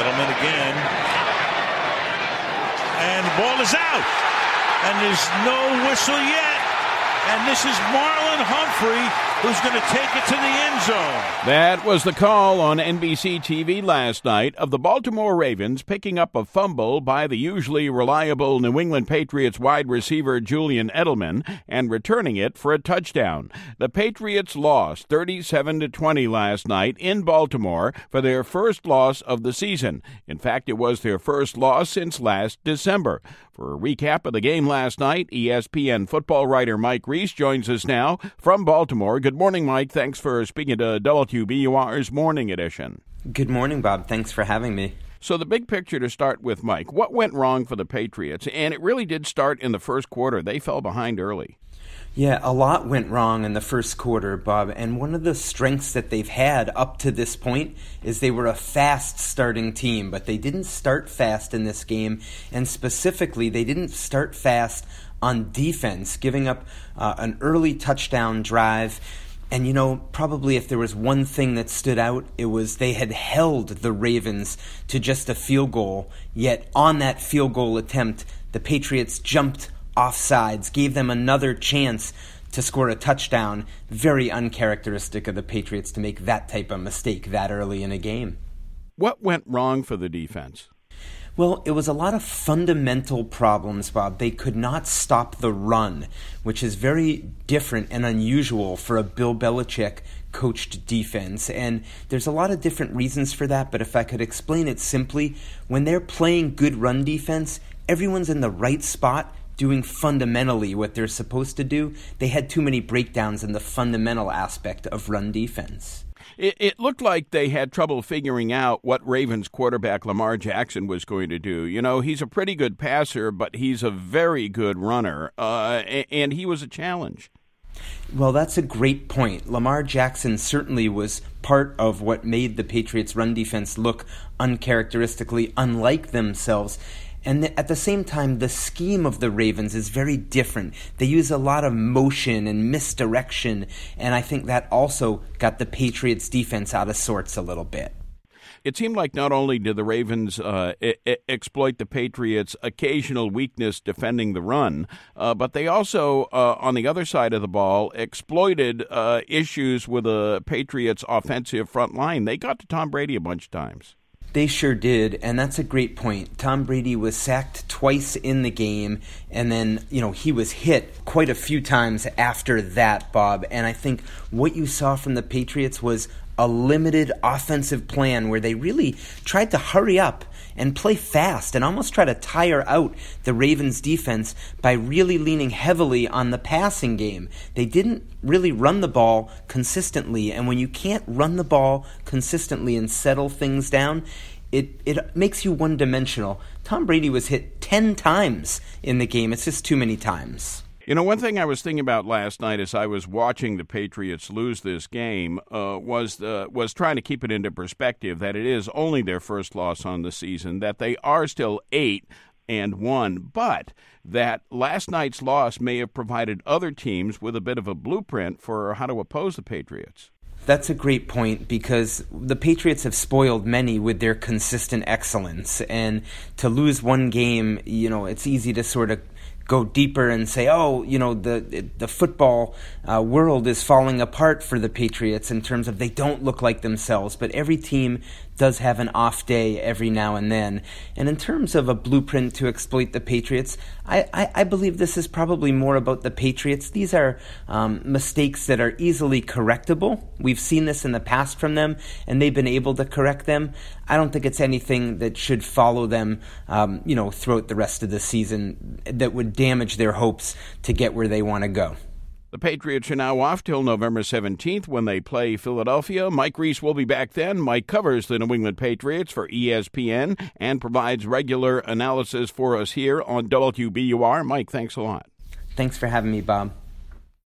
Edelman again. And the ball is out. And there's no whistle yet. And this is Marlon Humphrey who's going to take it to the end zone. That was the call on NBC TV last night of the Baltimore Ravens picking up a fumble by the usually reliable New England Patriots wide receiver Julian Edelman and returning it for a touchdown. The Patriots lost 37-20 last night in Baltimore for their first loss of the season. In fact, it was their first loss since last December. For a recap of the game last night, ESPN football writer Mike Reese joins us now from Baltimore. Good morning, Mike. Thanks for speaking to WBUR's Morning Edition. Good morning, Bob. Thanks for having me. So the big picture to start with, Mike, what went wrong for the Patriots? And it really did start in the first quarter. They fell behind early. Yeah, a lot went wrong in the first quarter, Bob, and one of the strengths that they've had up to this point is they were a fast starting team, but they didn't start fast in this game, and specifically, they didn't start fast on defense, giving up an early touchdown drive. And, probably if there was one thing that stood out, it was they had held the Ravens to just a field goal, yet on that field goal attempt, the Patriots jumped offsides, gave them another chance to score a touchdown. Very uncharacteristic of the Patriots to make that type of mistake that early in a game. What went wrong for the defense? Well, it was a lot of fundamental problems, Bob. They could not stop the run, which is very different and unusual for a Bill Belichick coached defense. And there's a lot of different reasons for that, but if I could explain it simply, when they're playing good run defense, everyone's in the right spot doing fundamentally what they're supposed to do. They had too many breakdowns in the fundamental aspect of run defense. It looked like they had trouble figuring out what Ravens quarterback Lamar Jackson was going to do. He's a pretty good passer, but he's a very good runner, and he was a challenge. Well, that's a great point. Lamar Jackson certainly was part of what made the Patriots' run defense look uncharacteristically unlike themselves. And at the same time, the scheme of the Ravens is very different. They use a lot of motion and misdirection, and I think that also got the Patriots' defense out of sorts a little bit. It seemed like not only did the Ravens exploit the Patriots' occasional weakness defending the run, but they also, on the other side of the ball, exploited issues with the Patriots' offensive front line. They got to Tom Brady a bunch of times. They sure did, and that's a great point. Tom Brady was sacked twice in the game, and then, he was hit quite a few times after that, Bob. And I think what you saw from the Patriots was a limited offensive plan where they really tried to hurry up and play fast and almost try to tire out the Ravens' defense by really leaning heavily on the passing game. They didn't really run the ball consistently, and when you can't run the ball consistently and settle things down, it makes you one-dimensional. Tom Brady was hit 10 times in the game. It's just too many times. One thing I was thinking about last night as I was watching the Patriots lose this game was trying to keep it into perspective that it is only their first loss on the season, that they are still 8-1, but that last night's loss may have provided other teams with a bit of a blueprint for how to oppose the Patriots. That's a great point because the Patriots have spoiled many with their consistent excellence, and to lose one game, it's easy to sort of go deeper and say, the football world is falling apart for the Patriots in terms of they don't look like themselves. But every team does have an off day every now and then. And in terms of a blueprint to exploit the Patriots, I believe this is probably more about the Patriots. These are mistakes that are easily correctable. We've seen this in the past from them, and they've been able to correct them. I don't think it's anything that should follow them, throughout the rest of the season that would damage their hopes to get where they want to go. The Patriots are now off till November 17th when they play Philadelphia. Mike Reese will be back then. Mike covers the New England Patriots for ESPN and provides regular analysis for us here on WBUR. Mike, thanks a lot. Thanks for having me, Bob.